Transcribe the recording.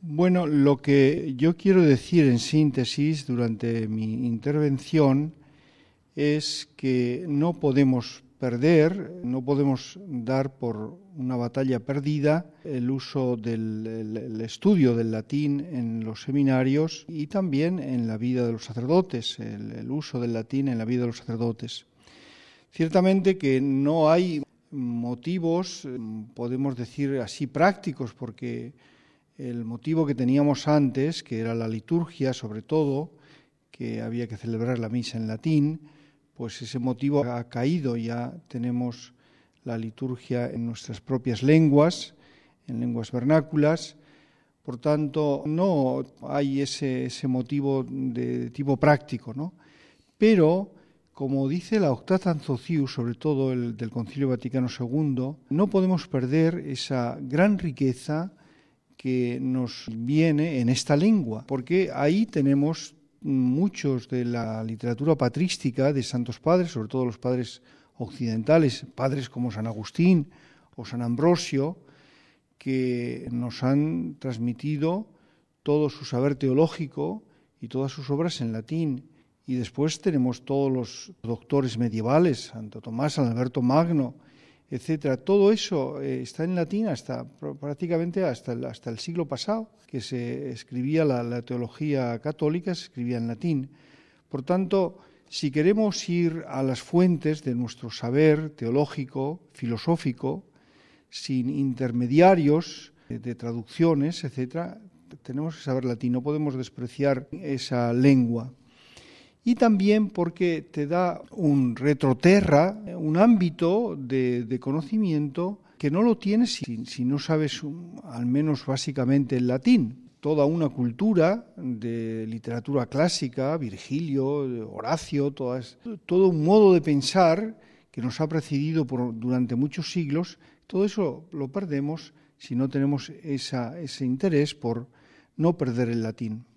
Bueno, lo que yo quiero decir en síntesis durante mi intervención es que no podemos perder, no podemos dar por una batalla perdida el uso del estudio del latín en los seminarios y también en la vida de los sacerdotes, el uso del latín en la vida de los sacerdotes. Ciertamente que no hay motivos, podemos decir así, prácticos, porque el motivo que teníamos antes, que era la liturgia sobre todo, que había que celebrar la misa en latín, pues ese motivo ha caído, ya tenemos la liturgia en nuestras propias lenguas, en lenguas vernáculas, por tanto no hay ese motivo de tipo práctico, ¿no? Pero, como dice la Octatan Socius, sobre todo el del Concilio Vaticano II, no podemos perder esa gran riqueza que nos viene en esta lengua, porque ahí tenemos muchos de la literatura patrística de santos padres, sobre todo los padres occidentales, padres como San Agustín o San Ambrosio, que nos han transmitido todo su saber teológico y todas sus obras en latín. Y después tenemos todos los doctores medievales, Santo Tomás, San Alberto Magno, etcétera. Todo eso está en latín prácticamente hasta el siglo pasado, que se escribía la teología católica, se escribía en latín. Por tanto, si queremos ir a las fuentes de nuestro saber teológico, filosófico, sin intermediarios de traducciones, etcétera, tenemos que saber latín, no podemos despreciar esa lengua. Y también porque te da un retroterra, un ámbito de conocimiento que no lo tienes si no sabes al menos básicamente el latín. Toda una cultura de literatura clásica, Virgilio, Horacio, todo un modo de pensar que nos ha precedido durante muchos siglos, todo eso lo perdemos si no tenemos ese interés por no perder el latín.